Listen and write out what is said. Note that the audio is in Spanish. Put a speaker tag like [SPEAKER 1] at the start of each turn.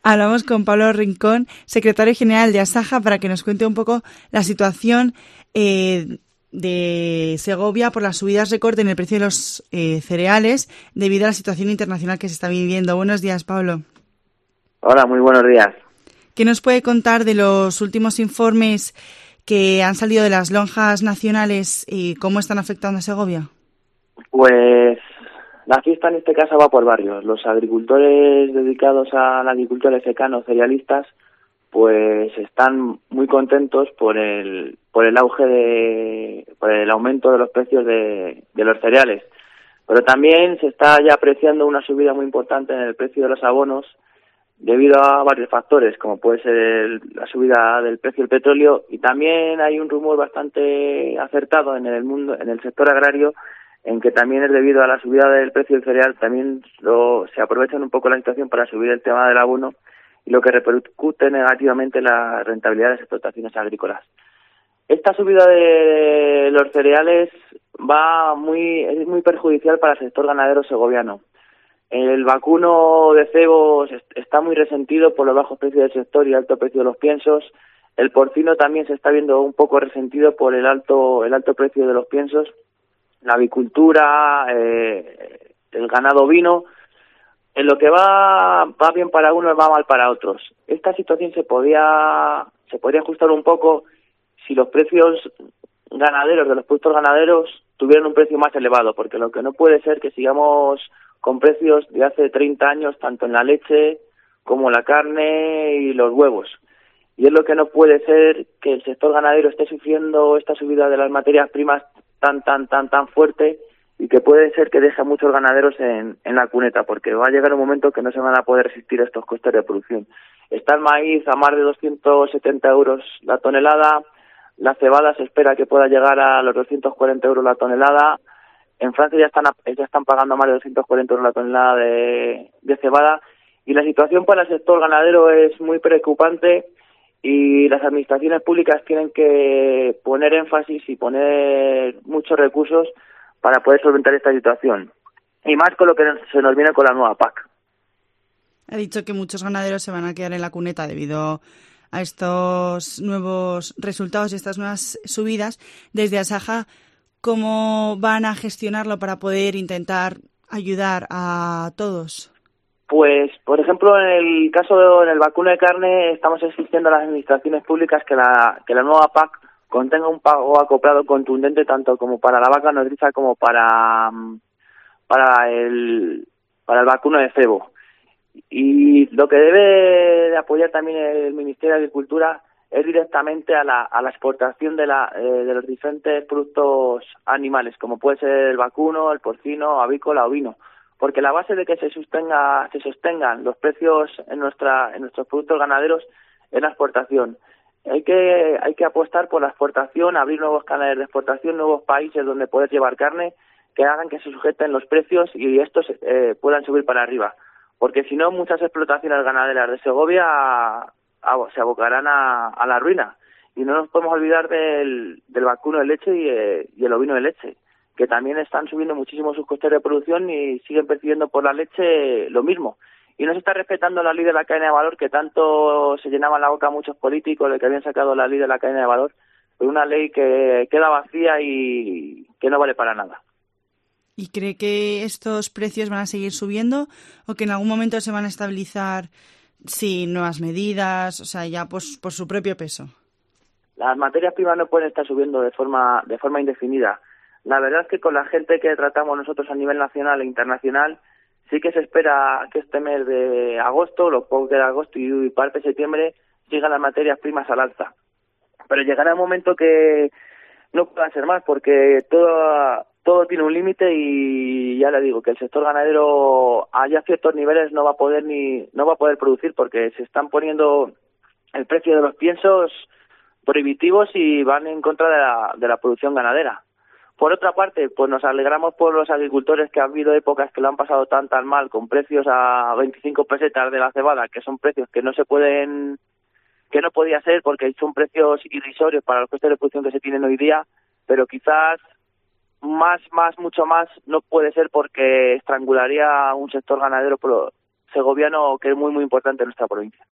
[SPEAKER 1] Hablamos con Pablo Rincón, secretario general de Asaja, para que nos cuente un poco la situación de Segovia por las subidas récord en el precio de los cereales debido a la situación internacional que se está viviendo. Buenos días, Pablo.
[SPEAKER 2] Hola, muy buenos días.
[SPEAKER 1] ¿Qué nos puede contar de los últimos informes que han salido de las lonjas nacionales y cómo están afectando a Segovia?
[SPEAKER 2] Pues la fiesta en este caso va por barrios. Los agricultores dedicados a la agricultura secano, cerealistas, pues están muy contentos por el auge por el aumento de los precios de los cereales. Pero también se está ya apreciando una subida muy importante en el precio de los abonos debido a varios factores, como puede ser la subida del precio del petróleo, y también hay un rumor bastante acertado en el sector agrario, en que también es debido a la subida del precio del cereal, también se aprovechan un poco la situación para subir el tema del abono, y lo que repercute negativamente en la rentabilidad de las explotaciones agrícolas. Esta subida de los cereales es muy perjudicial para el sector ganadero segoviano. El vacuno de cebo está muy resentido por los bajos precios del sector y el alto precio de los piensos. El porcino también se está viendo un poco resentido por el alto precio de los piensos. La avicultura, el ganado ovino, en lo que va bien para unos, va mal para otros. Esta situación se podría ajustar un poco si los precios ganaderos de los productos ganaderos tuvieran un precio más elevado, porque lo que no puede ser que sigamos con precios de hace 30 años, tanto en la leche como la carne y los huevos. Y es lo que no puede ser, que el sector ganadero esté sufriendo esta subida de las materias primas tan fuerte, y que puede ser que deje a muchos ganaderos en la cuneta, porque va a llegar un momento que no se van a poder resistir a estos costes de producción. Está el maíz a más de 270 euros la tonelada, la cebada se espera que pueda llegar a los 240 euros la tonelada. En Francia ya están pagando más de 240 euros la tonelada de cebada, y la situación para el sector ganadero es muy preocupante, y las administraciones públicas tienen que poner énfasis y poner muchos recursos para poder solventar esta situación, y más con lo que se nos viene con la nueva PAC.
[SPEAKER 1] Ha dicho que muchos ganaderos se van a quedar en la cuneta debido a estos nuevos resultados y estas nuevas subidas. Desde Asaja, ¿cómo van a gestionarlo para poder intentar ayudar a todos?
[SPEAKER 2] Pues, por ejemplo, en el vacuno de carne, estamos exigiendo a las administraciones públicas que la nueva PAC contenga un pago acoplado contundente tanto como para la vaca nodriza como para el vacuno de cebo. Y lo que debe de apoyar también el Ministerio de Agricultura es directamente a la exportación de los diferentes productos animales, como puede ser el vacuno, el porcino, avícola, ovino, porque la base de que se sostengan los precios en nuestros productos ganaderos es la exportación. Hay que apostar por la exportación, abrir nuevos canales de exportación, nuevos países donde poder llevar carne, que hagan que se sujeten los precios y estos puedan subir para arriba. Porque si no, muchas explotaciones ganaderas de Segovia se abocarán a la ruina. Y no nos podemos olvidar del vacuno de leche y el ovino de leche, que también están subiendo muchísimo sus costes de producción y siguen percibiendo por la leche lo mismo. Y no se está respetando la ley de la cadena de valor, que tanto se llenaban la boca a muchos políticos de que habían sacado la ley de la cadena de valor, pero una ley que queda vacía y que no vale para nada.
[SPEAKER 1] ¿Y cree que estos precios van a seguir subiendo o que en algún momento se van a estabilizar sin nuevas medidas, o sea, ya pues por su propio peso?
[SPEAKER 2] Las materias primas no pueden estar subiendo de forma indefinida. La verdad es que con la gente que tratamos nosotros a nivel nacional e internacional, sí que se espera que este mes de agosto, lo poco que de agosto y parte de septiembre, sigan las materias primas al alza. Pero llegará un momento que no pueda ser más, porque todo tiene un límite, y ya le digo que el sector ganadero allá a ciertos niveles no va a poder producir, porque se están poniendo el precio de los piensos prohibitivos y van en contra de la producción ganadera. Por otra parte, pues nos alegramos por los agricultores, que ha habido épocas que lo han pasado tan mal, con precios a 25 pesetas de la cebada, que son precios que no podía ser, porque son precios irrisorios para los costes de producción que se tienen hoy día, pero quizás mucho más no puede ser, porque estrangularía un sector ganadero segoviano que es muy, muy importante en nuestra provincia.